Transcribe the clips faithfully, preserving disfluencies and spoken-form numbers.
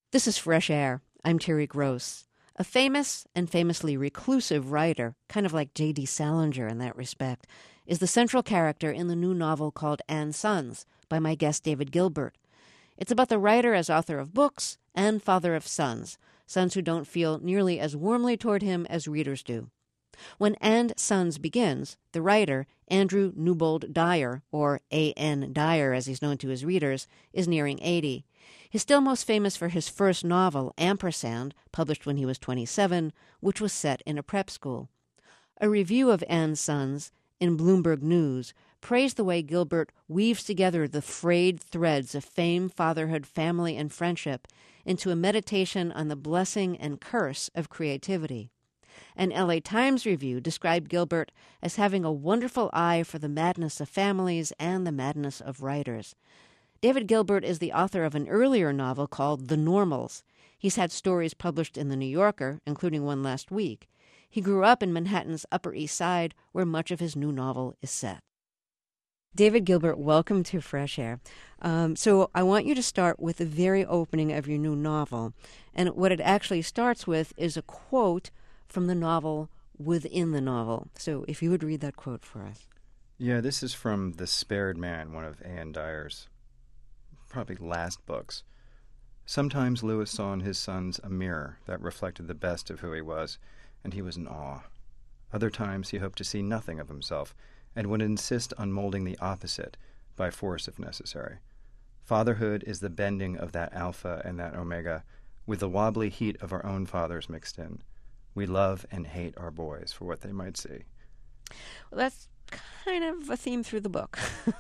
This is Fresh Air. I'm Terry Gross. A famous and famously reclusive writer, kind of like J D. Salinger in that respect, is the central character in the new novel called Anne's Sons by my guest David Gilbert. It's about the writer as author of books and father of sons, sons who don't feel nearly as warmly toward him as readers do. When Anne's Sons begins, the writer, Andrew Newbold Dyer, or A N Dyer as he's known to his readers, is nearing eighty. He's still most famous for his first novel, Ampersand, published when he was twenty-seven, which was set in a prep school. A review of Anne's Sons in Bloomberg News praised the way Gilbert weaves together the frayed threads of fame, fatherhood, family, and friendship into a meditation on the blessing and curse of creativity. An L A Times review described Gilbert as having a wonderful eye for the madness of families and the madness of writers. David Gilbert is the author of an earlier novel called The Normals. He's had stories published in The New Yorker, including one last week. He grew up in Manhattan's Upper East Side, where much of his new novel is set. David Gilbert, welcome to Fresh Air. Um, so I want you to start with the very opening of your new novel. And what it actually starts with is a quote from the novel within the novel. So if you would read that quote for us. Yeah, this is from The Spared Man, one of A N Dyer's probably last books. Sometimes Lewis saw in his sons a mirror that reflected the best of who he was, and he was in awe. Other times he hoped to see nothing of himself, and would insist on molding the opposite by force if necessary. Fatherhood is the bending of that alpha and that omega, with the wobbly heat of our own fathers mixed in. We love and hate our boys for what they might see. Well, that's kind of a theme through the book.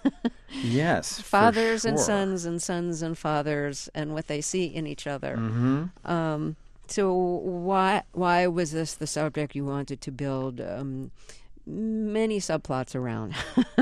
Yes, fathers for sure. and sons and sons and fathers and what they see in each other. Mm-hmm. Um, so why why was this the subject you wanted to build um, many subplots around?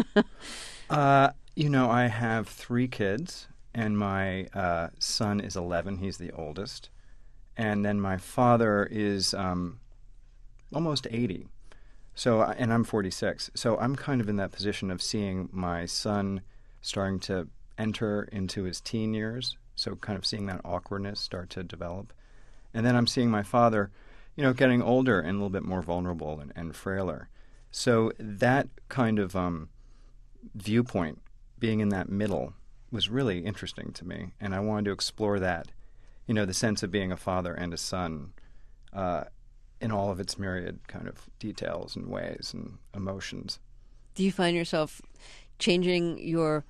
uh, you know, I have three kids, and my uh, son is eleven. He's the oldest. And then my father is um, almost eighty. So, and I'm forty-six. So I'm kind of in that position of seeing my son starting to enter into his teen years. So kind of seeing that awkwardness start to develop. And then I'm seeing my father, you know, getting older and a little bit more vulnerable and, and frailer. So that kind of um, viewpoint, being in that middle, was really interesting to me. And I wanted to explore that, you know, the sense of being a father and a son uh, in all of its myriad kind of details and ways and emotions. Do you find yourself changing your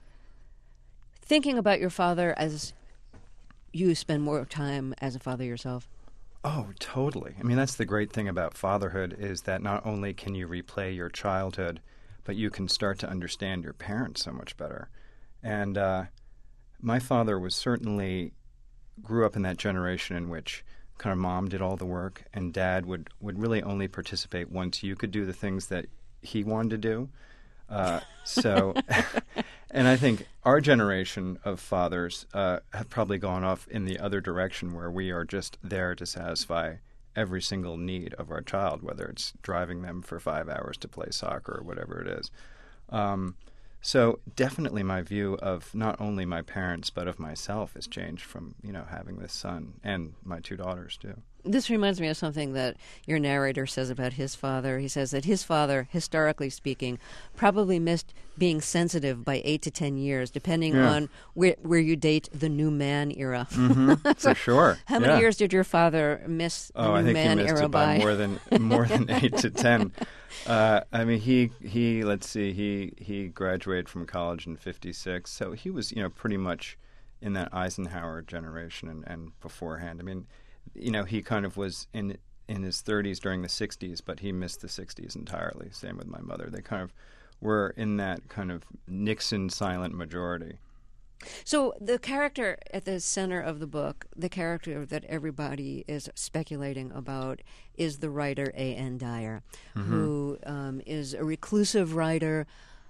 thinking about your father as you spend more time as a father yourself? Oh, totally. I mean, that's the great thing about fatherhood is that not only can you replay your childhood, but you can start to understand your parents so much better. And uh, my father was certainly grew up in that generation in which kind of mom did all the work and dad would, would really only participate once you could do the things that he wanted to do. Uh, so, and I think our generation of fathers uh, have probably gone off in the other direction where we are just there to satisfy every single need of our child, whether it's driving them for five hours to play soccer or whatever it is. Um, So definitely my view of not only my parents but of myself has changed from, you know, having this son and my two daughters too. This reminds me of something that your narrator says about his father. He says that his father, historically speaking, probably missed being sensitive by eight to ten years, depending yeah. on where, where you date the new man era. Mm-hmm, for sure. How many yeah. years did your father miss the oh, new I think man he missed era it by, by? more than more than eight to ten. Uh, I mean, he he. Let's see, he he graduated from college in fifty-six, so he was, you know, pretty much in that Eisenhower generation and, and beforehand. I mean, you know, he kind of was in in his thirties during the sixties, but he missed the sixties entirely. Same with my mother. They kind of were in that kind of Nixon silent majority. So the character at the center of the book, the character that everybody is speculating about, is the writer A N Dyer, mm-hmm. who um, is a reclusive writer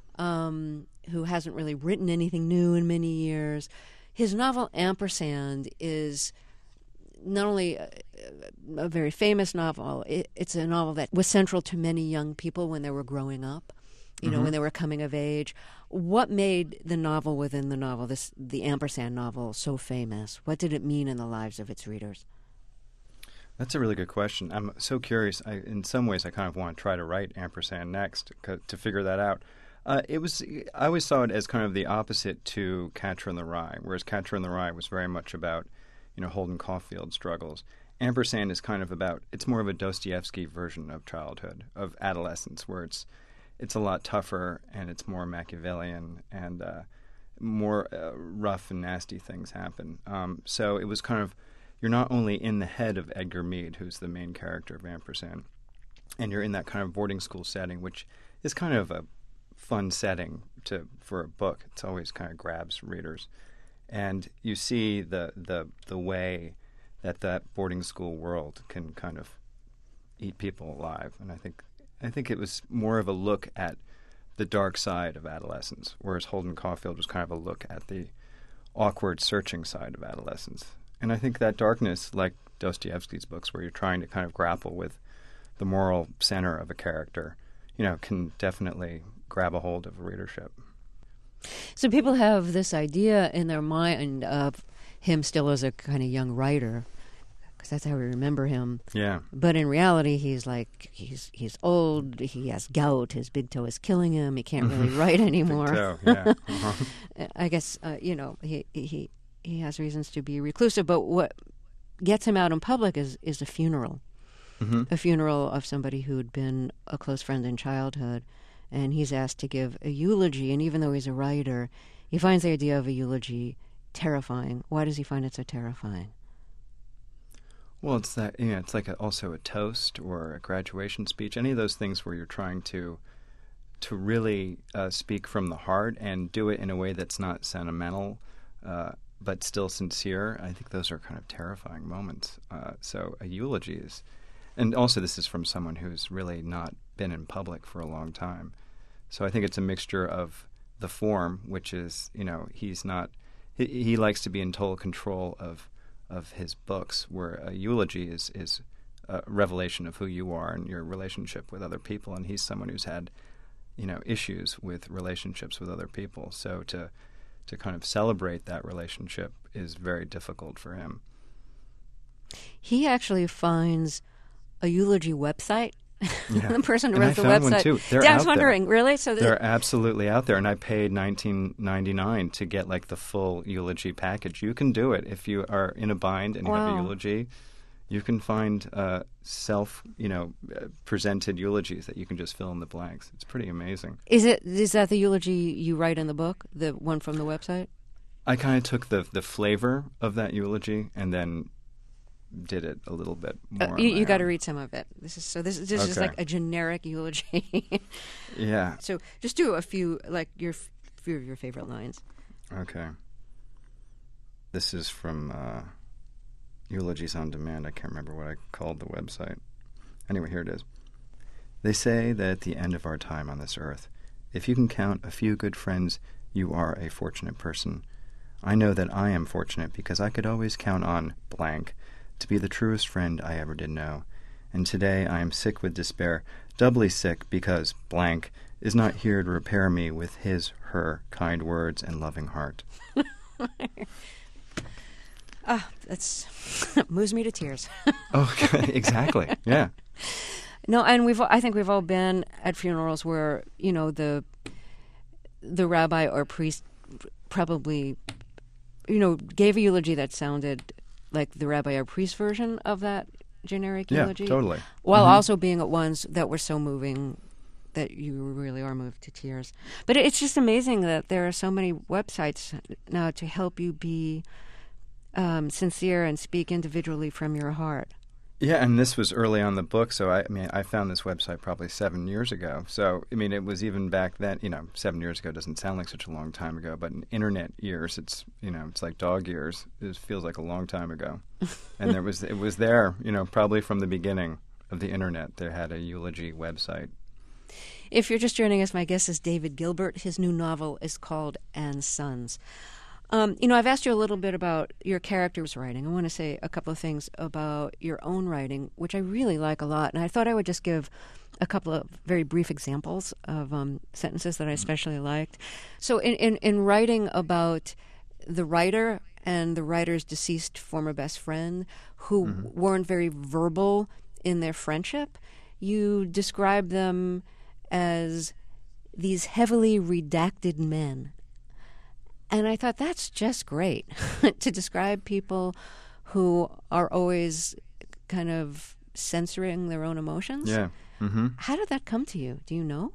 um, who hasn't really written anything new in many years. His novel Ampersand is not only a, a very famous novel, it, it's a novel that was central to many young people when they were growing up. you know, Mm-hmm. when they were coming of age. What made the novel within the novel, this the Ampersand novel, so famous? What did it mean in the lives of its readers? That's a really good question. I'm so curious. I, in some ways, I kind of want to try to write Ampersand next to, to figure that out. Uh, it was. I always saw it as kind of the opposite to Catcher in the Rye, whereas Catcher in the Rye was very much about, you know, Holden Caulfield struggles. Ampersand is kind of about. It's more of a Dostoevsky version of childhood, of adolescence, where it's it's a lot tougher and it's more Machiavellian and uh, more uh, rough and nasty things happen. Um, so it was kind of. You're not only in the head of Edgar Mead, who's the main character of Ampersand, and you're in that kind of boarding school setting, which is kind of a fun setting to for a book. It's always kind of grabs readers. And you see the, the, the way that that boarding school world can kind of eat people alive. And I think I think it was more of a look at the dark side of adolescence, whereas Holden Caulfield was kind of a look at the awkward searching side of adolescence. And I think that darkness, like Dostoevsky's books, where you're trying to kind of grapple with the moral center of a character, you know, can definitely grab a hold of a readership. So people have this idea in their mind of him still as a kind of young writer, because that's how we remember him. Yeah. But in reality, he's like, he's he's old, he has gout, his big toe is killing him, he can't really write anymore. Big toe, yeah. Uh-huh. I guess, uh, you know, he... he He has reasons to be reclusive, but what gets him out in public is, is a funeral, Mm-hmm. a funeral of somebody who'd been a close friend in childhood, and he's asked to give a eulogy, and even though he's a writer, he finds the idea of a eulogy terrifying. Why does he find it so terrifying? Well, it's that, you know, it's like a, also a toast or a graduation speech, any of those things where you're trying to to really uh, speak from the heart and do it in a way that's not sentimental, uh, but still sincere. I think those are kind of terrifying moments. Uh, so a eulogy is, and also this is from someone who's really not been in public for a long time. So I think it's a mixture of the form, which is, you know, he's not, he, he likes to be in total control of of his books, where a eulogy is, is a revelation of who you are and your relationship with other people. And he's someone who's had, you know, issues with relationships with other people. So to to kind of celebrate that relationship is very difficult for him. He actually finds a eulogy website. Yeah. The person who And I wrote the found website. one too. They're yeah, I was out there. wondering, really? So th- They're absolutely out there, and I paid nineteen ninety-nine to get like the full eulogy package. You can do it if you are in a bind and you have a Wow. eulogy. You can find uh, self, you know, uh, presented eulogies that you can just fill in the blanks. It's pretty amazing. Is it is that the eulogy you write in the book, the one from the website? I kind of took the the flavor of that eulogy and then did it a little bit more. Uh, on you my you got to own. read some of it. This is so. This, is this is Okay. like a generic eulogy. Yeah. So just do a few, like your f- few of your favorite lines. Okay. This is from uh, Eulogies on Demand. I can't remember what I called the website. Anyway, here it is. They say that at the end of our time on this earth, if you can count a few good friends, you are a fortunate person. I know that I am fortunate because I could always count on blank to be the truest friend I ever did know. And today I am sick with despair, doubly sick because blank is not here to repair me with his, her kind words and loving heart. Ah, that's moves me to tears. Oh, exactly. Yeah. No, and we've I think we've all been at funerals where, you know, the the rabbi or priest probably, you know, gave a eulogy that sounded like the rabbi or priest version of that generic Yeah, eulogy. totally. While Mhm. also being at ones that were so moving that you really are moved to tears. But it's just amazing that there are so many websites now to help you be um, sincere and speak individually from your heart. Yeah, and this was early on the book, so I, I mean, I found this website probably seven years ago. So, I mean, it was even back then, you know, seven years ago doesn't sound like such a long time ago, but in internet years, it's, you know, it's like dog years. It feels like a long time ago. And there was, it was there, you know, probably from the beginning of the internet, there had a eulogy website. If you're just joining us, my guest is David Gilbert. His new novel is called And Sons. Um, you know, I've asked you a little bit about your character's writing. I want to say a couple of things about your own writing, which I really like a lot. And I thought I would just give a couple of very brief examples of um, sentences that I especially liked. So in, in, in writing about the writer and the writer's deceased former best friend who mm-hmm. weren't very verbal in their friendship, you describe them as these heavily redacted men. And I thought that's just great to describe people who are always kind of censoring their own emotions. Yeah. Mm-hmm. How did that come to you? Do you know?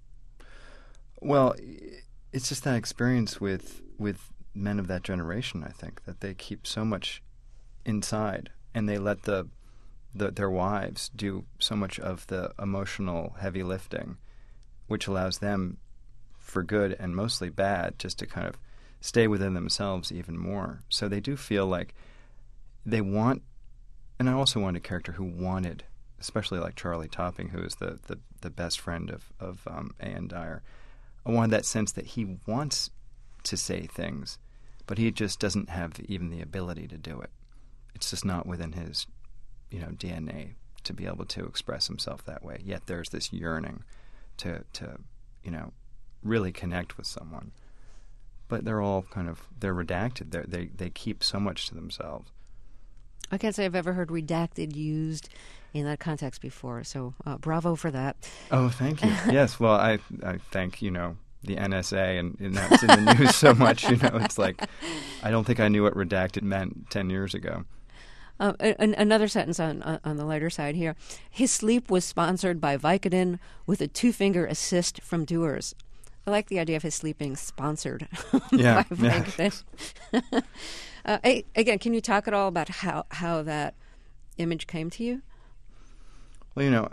Well, it's just that experience with with men of that generation, I think, that they keep so much inside and they let the, the their wives do so much of the emotional heavy lifting, which allows them, for good and mostly bad, just to kind of stay within themselves even more. So they do feel like they want, and I also want a character who wanted, especially like Charlie Topping, who is the, the, the best friend of, of um, Anne Dyer. I wanted that sense that he wants to say things, but he just doesn't have even the ability to do it. It's just not within his, you know, D N A to be able to express himself that way. Yet there's this yearning to, to you know, really connect with someone. But they're all kind of, they're redacted. They're, they they keep so much to themselves. I can't say I've ever heard redacted used in that context before, so uh, bravo for that. Oh, thank you. Yes, well, I I thank, you know, the N S A, and, and that's in the news so much, you know, it's like, I don't think I knew what redacted meant ten years ago. Uh, an, another sentence on, on on the lighter side here. His sleep was sponsored by Vicodin with a two-finger assist from Dewar's. I like the idea of his sleep being sponsored yeah, by Vicodin. Yeah. uh, I, again, can you talk at all about how, how that image came to you? Well, you know,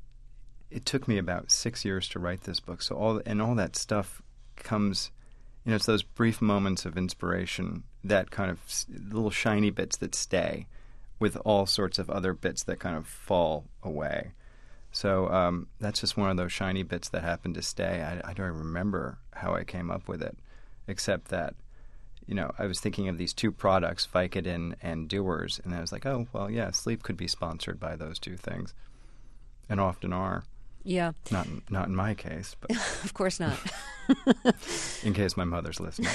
it took me about six years to write this book. So all and all that stuff comes, you know, it's those brief moments of inspiration, that kind of little shiny bits that stay, with all sorts of other bits that kind of fall away. So um, that's just one of those shiny bits that happened to stay. I, I don't remember how I came up with it, except that, you know, I was thinking of these two products, Vicodin and Dewar's, and I was like, oh, well, yeah, sleep could be sponsored by those two things, and often are. Yeah. Not in, not in my case, but of course not. In case my mother's listening.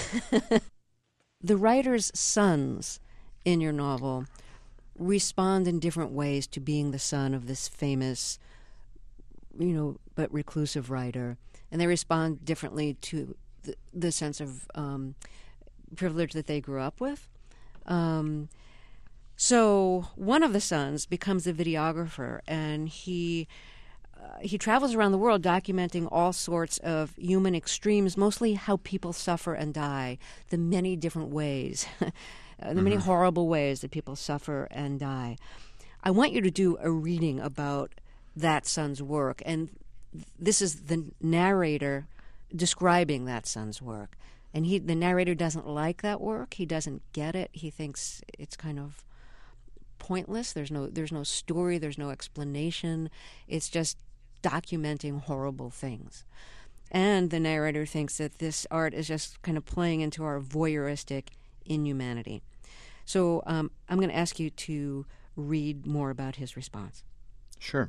The writer's sons in your novel respond in different ways to being the son of this famous, you know, but reclusive writer, and they respond differently to the, the sense of um, privilege that they grew up with. Um, so one of the sons becomes a videographer, and he uh, he travels around the world documenting all sorts of human extremes, mostly how people suffer and die, the many different ways, the mm-hmm. many horrible ways that people suffer and die. I want you to do a reading about that son's work, and this is the narrator describing that son's work. And he, the narrator doesn't like that work. He doesn't get it. He thinks it's kind of pointless. There's no, there's no story. There's no explanation. It's just documenting horrible things. And the narrator thinks that this art is just kind of playing into our voyeuristic inhumanity. So um, I'm going to ask you to read more about his response. Sure.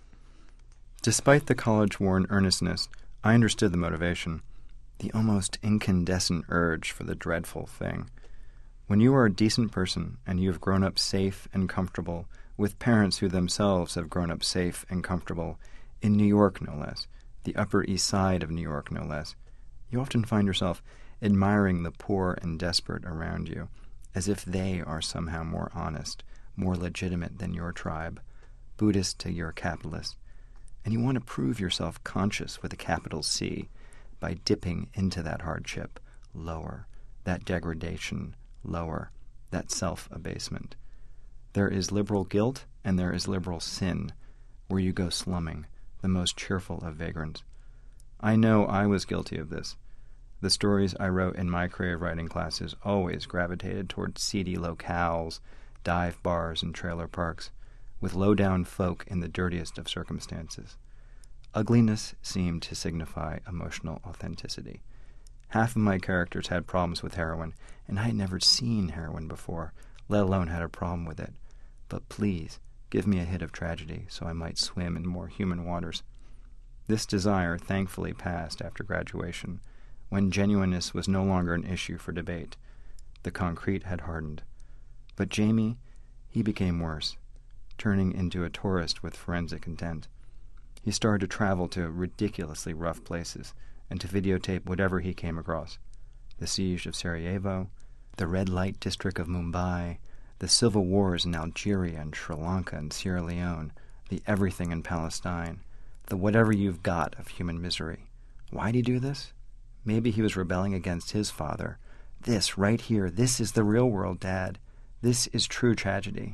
Despite the college-worn earnestness, I understood the motivation, the almost incandescent urge for the dreadful thing. When you are a decent person and you have grown up safe and comfortable with parents who themselves have grown up safe and comfortable, in New York no less, the Upper East Side of New York no less, you often find yourself admiring the poor and desperate around you, as if they are somehow more honest, more legitimate than your tribe, Buddhist to your capitalist. And you want to prove yourself conscious with a capital C by dipping into that hardship lower, that degradation lower, that self-abasement. There is liberal guilt and there is liberal sin, where you go slumming, the most cheerful of vagrants. I know I was guilty of this. The stories I wrote in my creative writing classes always gravitated toward seedy locales, dive bars, and trailer parks, with low-down folk in the dirtiest of circumstances. Ugliness seemed to signify emotional authenticity, Half of my characters had problems with heroin, and I had never seen heroin before, let alone had a problem with it. But please, give me a hit of tragedy so I might swim in more human waters. This desire thankfully passed after graduation, when genuineness was no longer an issue for debate. The concrete had hardened. But Jamie, he became worse, turning into a tourist with forensic intent. He started to travel to ridiculously rough places and to videotape whatever he came across. The siege of Sarajevo, the red light district of Mumbai, the civil wars in Algeria and Sri Lanka and Sierra Leone, the everything in Palestine, the whatever you've got of human misery. Why'd he do this? Maybe he was rebelling against his father. This, right here, this is the real world, Dad. This is true tragedy.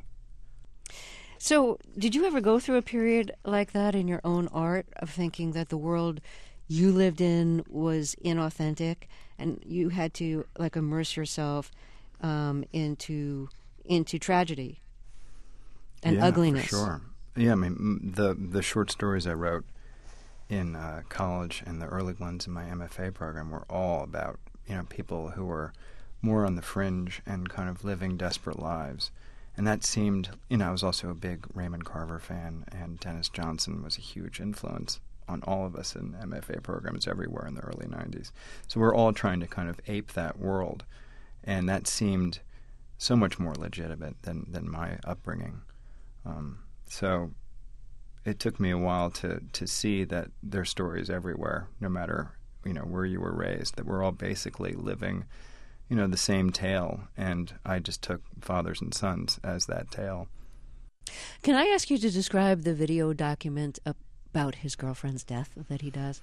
So, did you ever go through a period like that in your own art of thinking that the world you lived in was inauthentic and you had to, like, immerse yourself um, into into tragedy and yeah, ugliness? For sure. Yeah, I mean, the the short stories I wrote in uh, college and the early ones in my M F A program were all about, you know, people who were more on the fringe and kind of living desperate lives. And that seemed, you know, I was also a big Raymond Carver fan, and Dennis Johnson was a huge influence on all of us in M F A programs everywhere in the early nineties. So we're all trying to kind of ape that world. And that seemed so much more legitimate than, than my upbringing. Um, so it took me a while to, to see that there's stories everywhere, no matter, you know, where you were raised, that we're all basically living, you know, the same tale. And I just took Fathers and Sons as that tale. Can I ask you to describe the video document about his girlfriend's death that he does?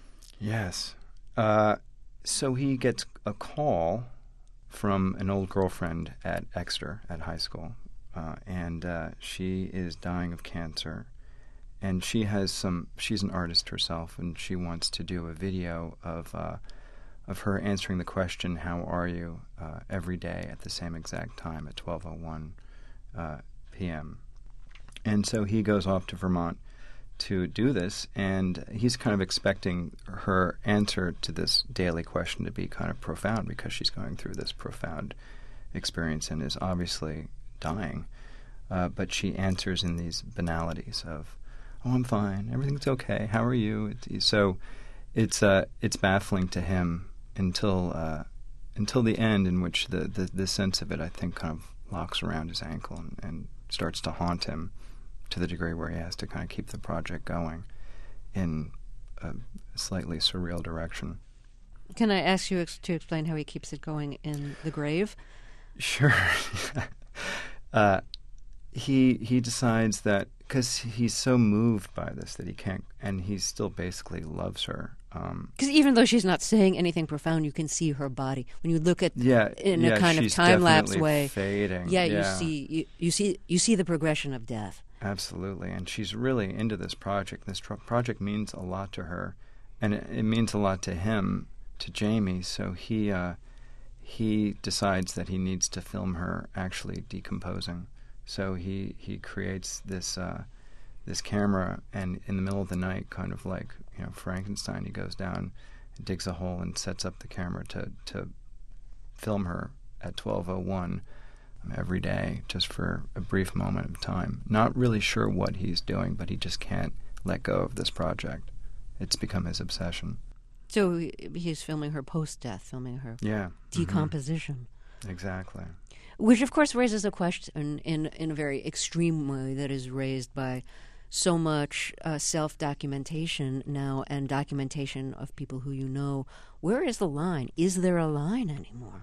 Yes. Uh, so he gets a call from an old girlfriend at Exeter at high school, uh, and uh, she is dying of cancer. And she has some, she's an artist herself, and she wants to do a video of uh, of her answering the question, how are you, uh, every day at the same exact time at twelve oh one uh, p.m. And so he goes off to Vermont to do this, and he's kind of expecting her answer to this daily question to be kind of profound, because she's going through this profound experience and is obviously dying. Uh, but she answers in these banalities of, oh, I'm fine, everything's okay, how are you? It, so it's uh, it's baffling to him until uh, until the end, in which the, the, the sense of it, I think, kind of locks around his ankle and, and starts to haunt him to the degree where he has to kind of keep the project going in a slightly surreal direction. Can I ask you ex- to explain how he keeps it going in the grave? Sure. uh, he he decides that, because he's so moved by this that he can't, and he still basically loves her. Because um, even though she's not saying anything profound, you can see her body when you look at yeah, in yeah, a kind of she's time lapse definitely way. Fading. Yeah, yeah, you see you, you see you see the progression of death. Absolutely, and she's really into this project. This tr- project means a lot to her, and it, it means a lot to him, to Jamie. So he uh, he decides that he needs to film her actually decomposing. So he he creates this uh, this camera, and in the middle of the night, kind of like, you know, Frankenstein, he goes down, digs a hole, and sets up the camera to to film her at twelve oh one. Every day, just for a brief moment of time. Not really sure what he's doing, but he just can't let go of this project. It's become his obsession. So he's filming her post-death, filming her yeah. decomposition. Mm-hmm. Exactly. Which, of course, raises a question in, in a very extreme way that is raised by so much uh, self-documentation now, and documentation of people who you know. Where is the line? Is there a line anymore?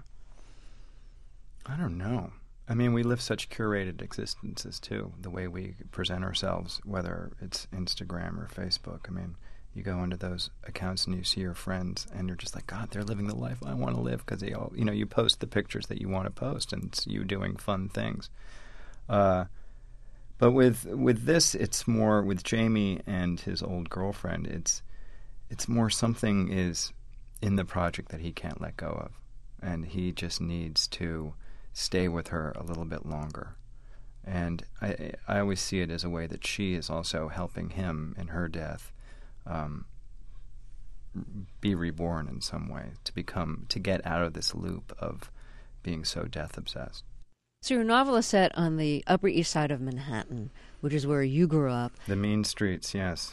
I don't know. I mean, we live such curated existences, too, the way we present ourselves, whether it's Instagram or Facebook. I mean, you go into those accounts and you see your friends, and you're just like, God, they're living the life I want to live, because they all, you know, you post the pictures that you want to post, and it's you doing fun things. Uh, but with with this, it's more, with Jamie and his old girlfriend, it's it's more something is in the project that he can't let go of, and he just needs to stay with her a little bit longer. And I I always see it as a way that she is also helping him in her death, um, be reborn in some way, to become, to get out of this loop of being so death obsessed. So your novel is set on the Upper East Side of Manhattan, which is where you grew up. The mean streets, yes.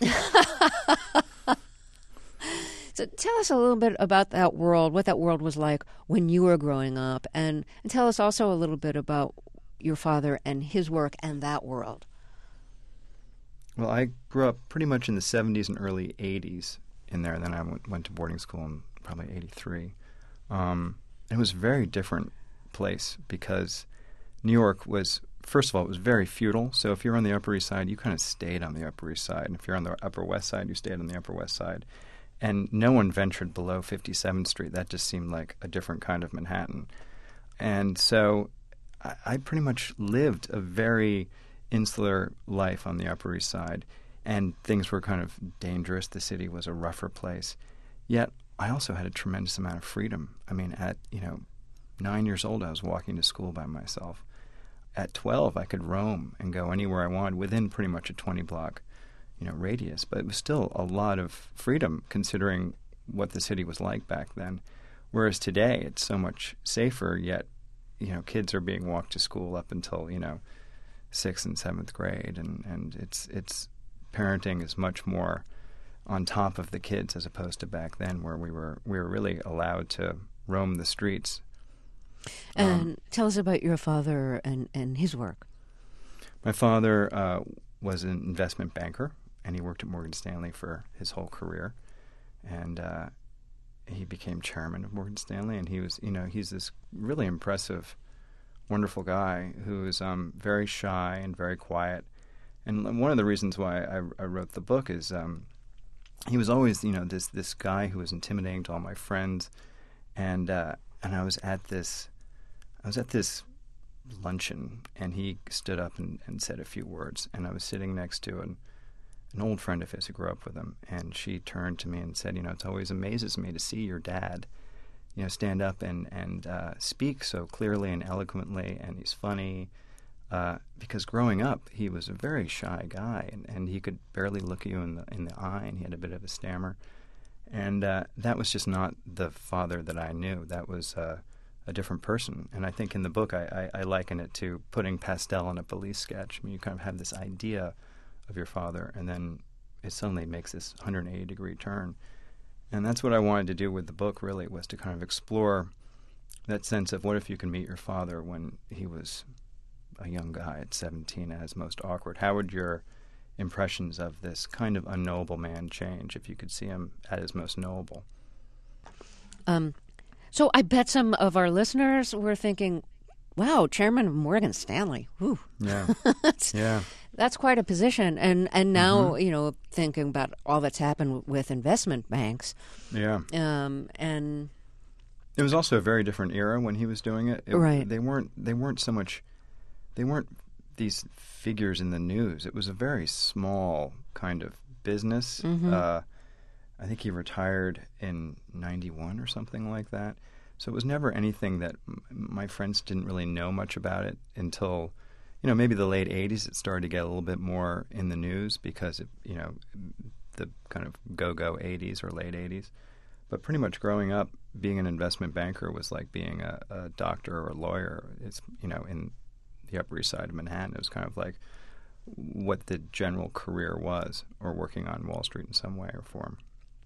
So tell us a little bit about that world, what that world was like when you were growing up, and, and tell us also a little bit about your father and his work and that world. Well, I grew up pretty much in the seventies and early eighties in there. Then I went, went to boarding school in probably eighty-three. Um, it was a very different place because New York was, first of all, it was very feudal. So if you're on the Upper East Side, you kind of stayed on the Upper East Side. And if you're on the Upper West Side, you stayed on the Upper West Side. And no one ventured below fifty-seventh Street. That just seemed like a different kind of Manhattan. And so I, I pretty much lived a very insular life on the Upper East Side. And things were kind of dangerous. The city was a rougher place. Yet I also had a tremendous amount of freedom. I mean, at, you know, nine years old, I was walking to school by myself. At twelve, I could roam and go anywhere I wanted within pretty much a twenty-block you know, radius, but it was still a lot of freedom considering what the city was like back then. Whereas today, it's so much safer, yet, you know, kids are being walked to school up until, you know, sixth and seventh grade, and, and it's it's parenting is much more on top of the kids as opposed to back then where we were we were really allowed to roam the streets. And um, tell us about your father and, and his work. My father uh, was an investment banker, and he worked at Morgan Stanley for his whole career. And uh, he became chairman of Morgan Stanley, and he was, you know, he's this really impressive, wonderful guy who is um, very shy and very quiet. And one of the reasons why I, I wrote the book is um, he was always, you know, this this guy who was intimidating to all my friends. And uh, and I was at this, I was at this luncheon, and he stood up and, and said a few words, and I was sitting next to an an old friend of his who grew up with him, and she turned to me and said, you know, it always amazes me to see your dad, you know, stand up and, and uh, speak so clearly and eloquently, and he's funny, uh, because growing up, he was a very shy guy, and, and he could barely look at you in the, in the eye, and he had a bit of a stammer. And uh, that was just not the father that I knew. That was uh, a different person. And I think in the book, I, I, I liken it to putting pastel on a police sketch. I mean, you kind of have this idea of your father, and then it suddenly makes this one hundred eighty degree turn. And that's what I wanted to do with the book, really, was to kind of explore that sense of what if you can meet your father when he was a young guy at seventeen at his most awkward. How would your impressions of this kind of unknowable man change if you could see him at his most knowable? Um, so I bet some of our listeners were thinking, wow, chairman of Morgan Stanley. Whew. Yeah. that's, yeah. That's quite a position. And and now, Mm-hmm. you know, thinking about all that's happened with investment banks. Yeah. Um, and it was also a very different era when he was doing it. it right. They weren't they weren't so much they weren't these figures in the news. It was a very small kind of business. Mm-hmm. Uh, I think he retired in ninety-one or something like that. So it was never anything that m- my friends didn't really know much about it until, you know, maybe the late eighties. It started to get a little bit more in the news because, it, you know, the kind of go-go eighties or late eighties. But pretty much growing up, being an investment banker was like being a, a doctor or a lawyer. It's, you know, in the Upper East Side of Manhattan, it was kind of like what the general career was, or working on Wall Street in some way or form.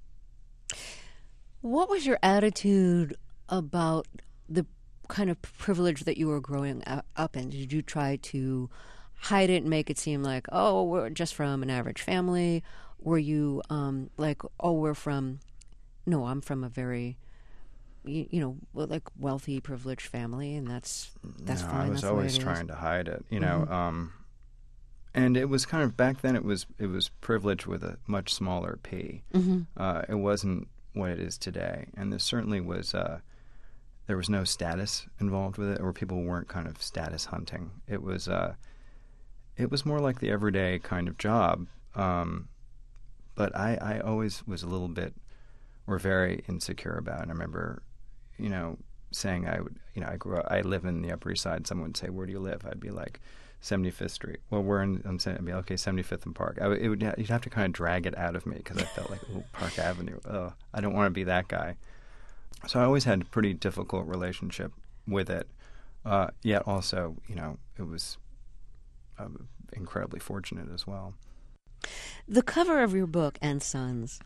What was your attitude about the kind of privilege that you were growing up in? Did you try to hide it and make it seem like, oh, we're just from an average family? Were you um, like, oh, we're from, no, I'm from a very, you, you know, like wealthy, privileged family, and that's that's no, fine. I was that's always the way it trying is. to hide it, you know. Mm-hmm. Um, and it was kind of, back then it was it was privilege with a much smaller P. Mm-hmm. Uh, it wasn't what it is today, and there certainly was. Uh, There was no status involved with it, or people weren't kind of status hunting. It was, uh, it was more like the everyday kind of job. Um, but I, I always was a little bit, or very insecure about it. I remember, you know, saying I would, you know, I grew up, I live in the Upper East Side. Someone would say, "Where do you live?" I'd be like, seventy-fifth Street. Well, we're in, I'm saying, I'd be, okay, seventy-fifth and Park. I, w- it would, you'd have to kind of drag it out of me because I felt like, oh, Park Avenue. Oh, I don't want to be that guy. So I always had a pretty difficult relationship with it. Uh, yet also, you know, it was uh, incredibly fortunate as well. The cover of your book, And Sons,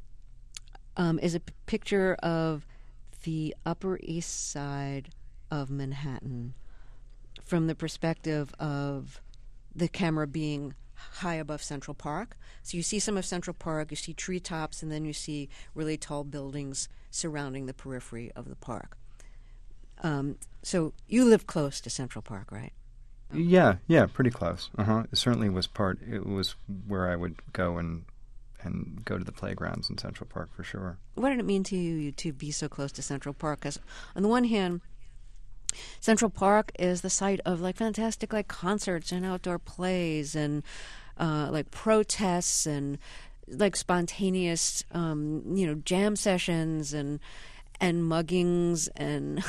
um, is a p- picture of the Upper East Side of Manhattan from the perspective of the camera being high above Central Park. So you see some of Central Park, you see treetops, and then you see really tall buildings surrounding the periphery of the park. Um, so you live close to Central Park, right? Yeah, yeah, pretty close. Uh-huh. It certainly was part, it was where I would go and and go to the playgrounds in Central Park for sure. What did it mean to you to be so close to Central Park? Because on the one hand, Central Park is the site of like fantastic like concerts and outdoor plays and uh, like protests and like spontaneous um, you know jam sessions and and muggings and,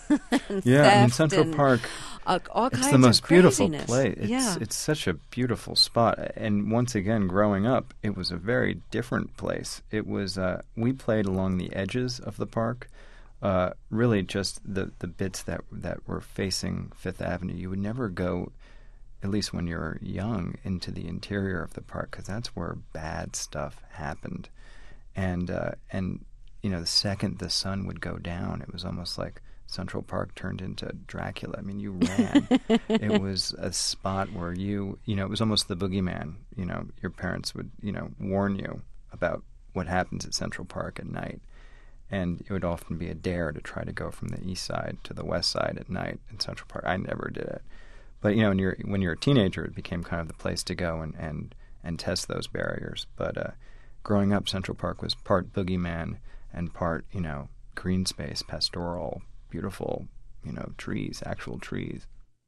and yeah, I mean theft Central and, Park. Uh, all it's kinds the most of beautiful craziness. place. It's, yeah. it's such a beautiful spot. And once again, growing up, it was a very different place. It was uh, we played along the edges of the park. Uh, really, just the, the bits that that were facing Fifth Avenue. You would never go, at least when you're young, into the interior of the park because that's where bad stuff happened. And uh, and you know, the second the sun would go down, it was almost like Central Park turned into Dracula. I mean, you ran. It was a spot where you, you know, it was almost the boogeyman. You know, your parents would, you know, warn you about what happens at Central Park at night. And it would often be a dare to try to go from the east side to the west side at night in Central Park. I never did it. But, you know, when you're, when you're a teenager, it became kind of the place to go and, and, and test those barriers. But uh, growing up, Central Park was part boogeyman and part, you know, green space, pastoral, beautiful, you know, trees, actual trees.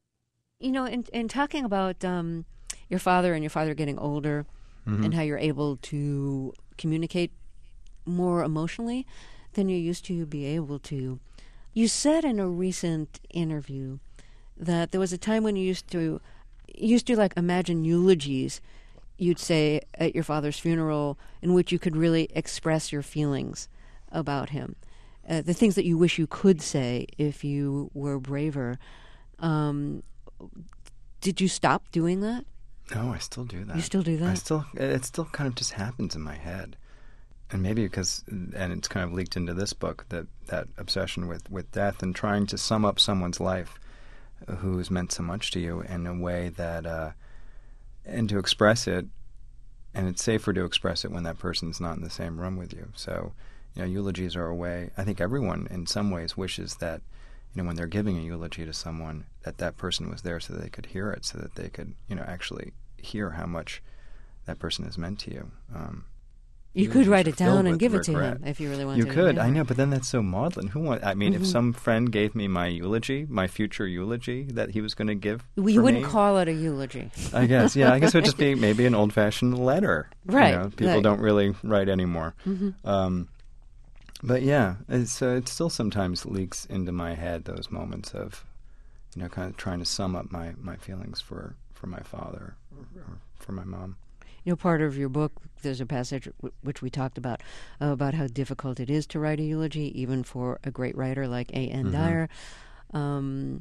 You know, in, in talking about um, your father and your father getting older mm-hmm. and how you're able to communicate more emotionally than you used to be able to, you said in a recent interview that there was a time when you used to, used to like imagine eulogies you'd say at your father's funeral in which you could really express your feelings about him. Uh, the things that you wish you could say if you were braver. Um, did you stop doing that? No, I still do that. You still do that? I still, it still kind of just happens in my head. And maybe because, and it's kind of leaked into this book, that, that obsession with, with death and trying to sum up someone's life who's meant so much to you in a way that, uh, and to express it, and it's safer to express it when that person's not in the same room with you. So, you know, eulogies are a way, I think everyone in some ways wishes that, you know, when they're giving a eulogy to someone, that that person was there so that they could hear it, so that they could, you know, actually hear how much that person has meant to you. Um, you could write it down and give it to him if you really wanted to. You could, yeah. I know, but then that's so maudlin. Who want? I mean, mm-hmm. if some friend gave me my eulogy, my future eulogy that he was going to give, we wouldn't me, call it a eulogy. I guess, yeah, I guess it would just be maybe an old-fashioned letter. Right. You know, people right. don't really write anymore. Mm-hmm. Um, But yeah, it's, uh, it still sometimes leaks into my head, those moments of, you know, kind of trying to sum up my, my feelings for, for my father or, or for my mom. You know, part of your book, there's a passage w- which we talked about, uh, about how difficult it is to write a eulogy, even for a great writer like A N. Mm-hmm. Dyer. Um,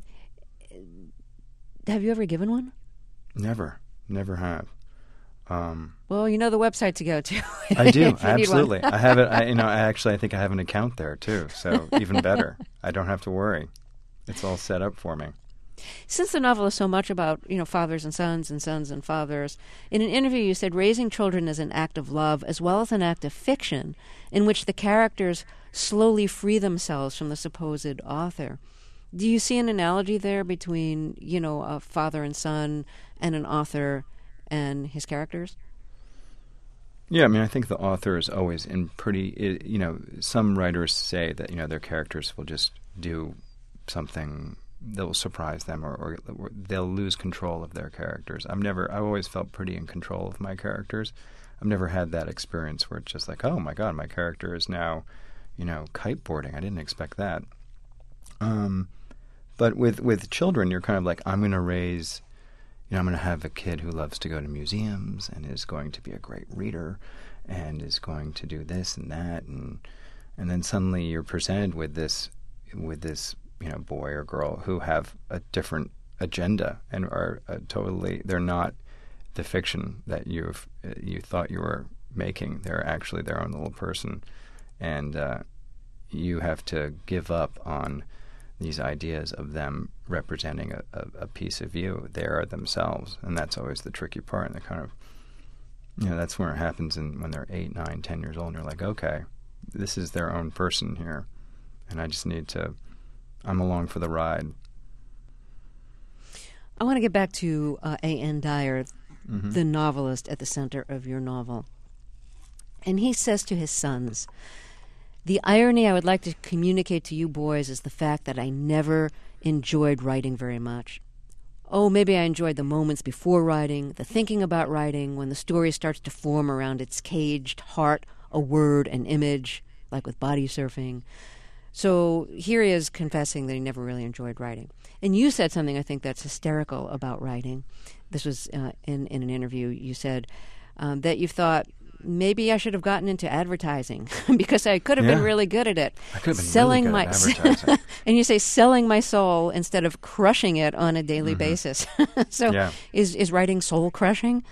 have you ever given one? Never. Never have. Um, well, you know the website to go to. I do, absolutely. I have it. I, you know, I actually, I think I have an account there too. So even better. I don't have to worry. It's all set up for me. Since the novel is so much about, you know, fathers and sons and sons and fathers, in an interview you said raising children is an act of love as well as an act of fiction in which the characters slowly free themselves from the supposed author. Do you see an analogy there between, you know, a father and son and an author and his characters? Yeah, I mean, I think the author is always in pretty, you know, some writers say that, you know, their characters will just do something that will surprise them or, or, or they'll lose control of their characters. I've never, I've always felt pretty in control of my characters. I've never had that experience where it's just like, oh my God, my character is now, you know, kiteboarding. I didn't expect that. Um, but with, with children, you're kind of like, I'm going to raise, you know, I'm going to have a kid who loves to go to museums and is going to be a great reader and is going to do this and that, and and then suddenly you're presented with this with this you know boy or girl who have a different agenda and are uh, totally they're not the fiction that you've uh, you thought you were making. They're actually their own little person, and uh, you have to give up on these ideas of them representing a, a, a piece of you. They are themselves, and that's always the tricky part. And they're kind of, you know, that's when it happens in, when they're eight, nine, ten years old, and you're like, okay, this is their own person here, and I just need to, I'm along for the ride. I want to get back to uh, A N. Dyer, Mm-hmm. the novelist at the center of your novel. And he says to his sons, "The irony I would like to communicate to you boys is the fact that I never enjoyed writing very much. Oh, maybe I enjoyed the moments before writing, the thinking about writing, when the story starts to form around its caged heart, a word, an image, like with body surfing." So here he is confessing that he never really enjoyed writing. And you said something I think that's hysterical about writing. This was uh, in, in an interview. You said um, that you thought, maybe I should have gotten into advertising because I could have Yeah. been really good at it. I could have been selling really good my at advertising. And you say selling my soul instead of crushing it on a daily Mm-hmm. basis. So Yeah. is is writing soul crushing?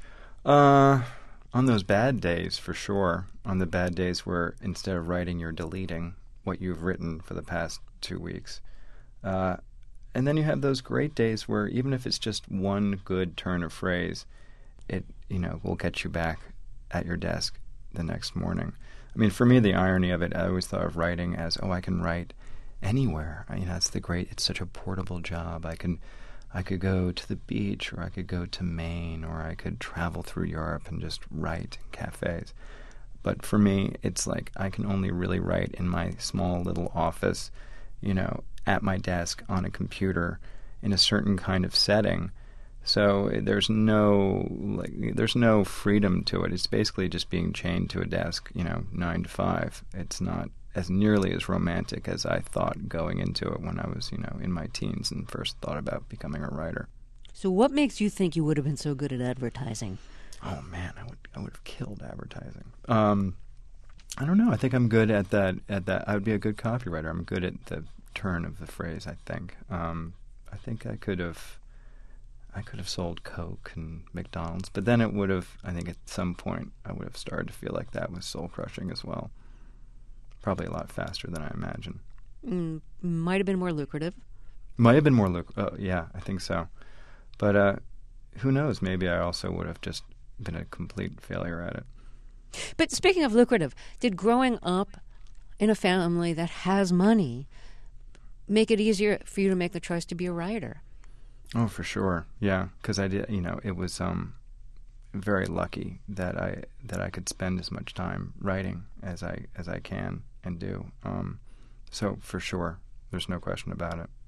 Uh, on those bad days, for sure. On the bad days where instead of writing, you're deleting what you've written for the past two weeks. Uh, and then you have those great days where even if it's just one good turn of phrase, it, you know, will get you back at your desk the next morning. I mean, for me, the irony of it, I always thought of writing as, oh, I can write anywhere. I, you know, it's the great, it's such a portable job. I can, I could go to the beach, or I could go to Maine, or I could travel through Europe and just write in cafes. But for me, it's like I can only really write in my small little office, you know, at my desk on a computer in a certain kind of setting. So there's no like there's no freedom to it. It's basically just being chained to a desk, you know, nine to five. It's not as nearly as romantic as I thought going into it when I was, you know, in my teens and first thought about becoming a writer. So what makes you think you would have been so good at advertising? Oh man, I would I would have killed advertising. Um, I don't know. I think I'm good at that. At that, I would be a good copywriter. I'm good at the turn of the phrase. I think. Um, I think I could have. I could have sold Coke and McDonald's, but then it would have. I think at some point I would have started to feel like that was soul crushing as well. Probably a lot faster than I imagine. Mm, might have been more lucrative. Might have been more lucrative. Oh, yeah, I think so. But uh, who knows? Maybe I also would have just been a complete failure at it. But speaking of lucrative, did growing up in a family that has money make it easier for you to make the choice to be a writer? Oh, for sure. Yeah, because I did. You know, it was um, very lucky that I that I could spend as much time writing as I as I can and do. Um, so for sure, there's no question about it.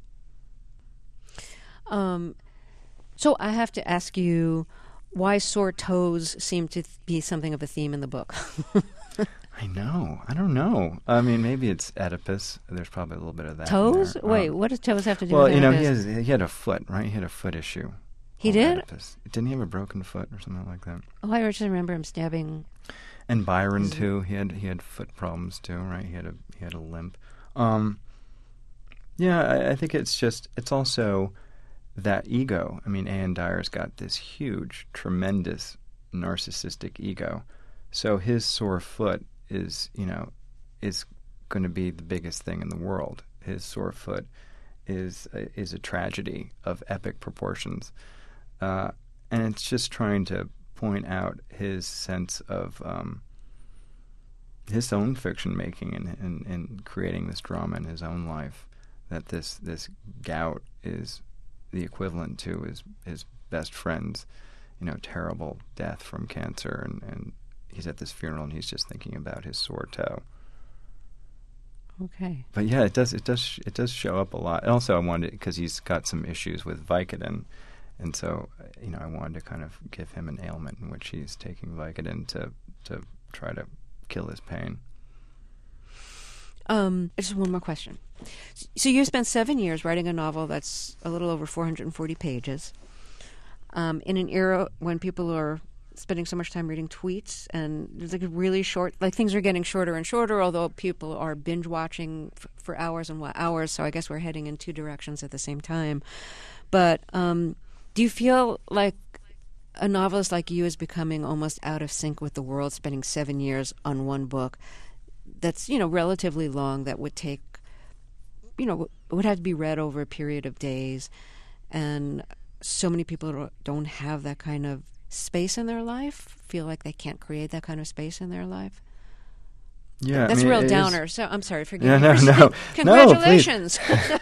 Um, so I have to ask you, why sore toes seem to th- be something of a theme in the book? I know. I don't know. I mean, maybe it's Oedipus. There's probably a little bit of that. in Toes? there. Wait, Um, what does toes have to do well, with you know, he Oedipus? has he had a foot, right? He had a foot issue. He called did? Oedipus. Didn't he have a broken foot or something like that? Oh, I just remember him stabbing. And Byron His- too. He had he had foot problems too, right? He had a he had a limp. Um, yeah, I, I think it's just it's also that ego. I mean, A N. Dyer's got this huge, tremendous narcissistic ego. So his sore foot is, you know, is going to be the biggest thing in the world. His sore foot is is a tragedy of epic proportions, uh, and it's just trying to point out his sense of um, his own fiction making and, and, and creating this drama in his own life. That this this gout is the equivalent to his his best friend's, you know, terrible death from cancer, and, and he's at this funeral and he's just thinking about his sore toe. Okay. But yeah, it does it does it does show up a lot. And also, I wanted, because he's got some issues with Vicodin, and so you know I wanted to kind of give him an ailment in which he's taking Vicodin to to try to kill his pain. Um, just one more question. So you spent seven years writing a novel that's a little over four hundred forty pages. um, in an era when people are spending so much time reading tweets, and there's like a really short, like things are getting shorter and shorter, although people are binge watching f- for hours and wa- hours. So I guess we're heading in two directions at the same time. But um, do you feel like a novelist like you is becoming almost out of sync with the world, spending seven years on one book that's, you know, relatively long, that would take, you know, would have to be read over a period of days, and so many people don't have that kind of space in their life, feel like they can't create that kind of space in their life? Yeah, that's I mean, a real it downer. is... So I'm sorry, forgive yeah, me. no, For no, Congratulations. No,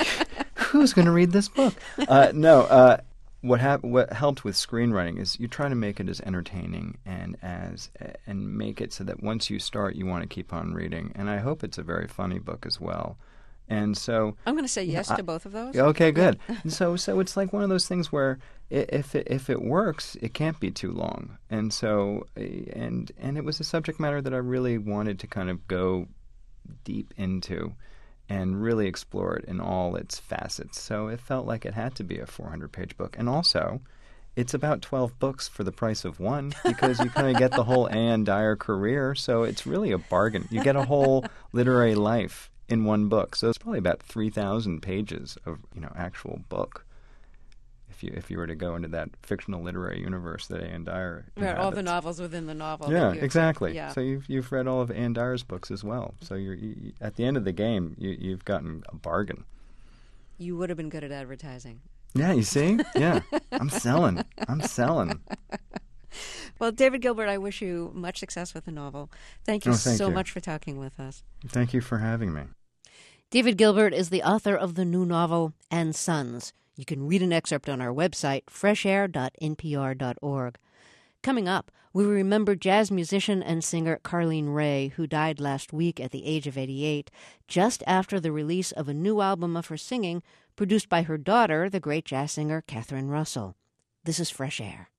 who's going to read this book? Uh, no, uh, what hap- what helped with screenwriting is you try to make it as entertaining and as and make it so that once you start, you want to keep on reading. And I hope it's a very funny book as well. And so I'm going to say yes I, to both of those. Okay, good. And so, so it's like one of those things where if it, if it works, it can't be too long. And so, and and it was a subject matter that I really wanted to kind of go deep into and really explore it in all its facets. So it felt like it had to be a four hundred page book. And also, it's about twelve books for the price of one, because you kind of get the whole Anne Dyer career. So it's really a bargain. You get a whole literary life in one book. So it's probably about three thousand pages of, you know, actual book. If you if you were to go into that fictional literary universe that Anne Dyer Right, inhabits. all the novels within the novel. Yeah, you, exactly. Yeah. So you've you've read all of Anne Dyer's books as well. So you're you, at the end of the game, you, you've gotten a bargain. You would have been good at advertising. Yeah, you see? Yeah. I'm selling. I'm selling. Well, David Gilbert, I wish you much success with the novel. Thank you oh, thank so you. much for talking with us. Thank you for having me. David Gilbert is the author of the new novel, And Sons. You can read an excerpt on our website, fresh air dot n p r dot org. Coming up, we remember jazz musician and singer Carlene Ray, who died last week at the age of eighty-eight, just after the release of a new album of her singing, produced by her daughter, the great jazz singer Catherine Russell. This is Fresh Air.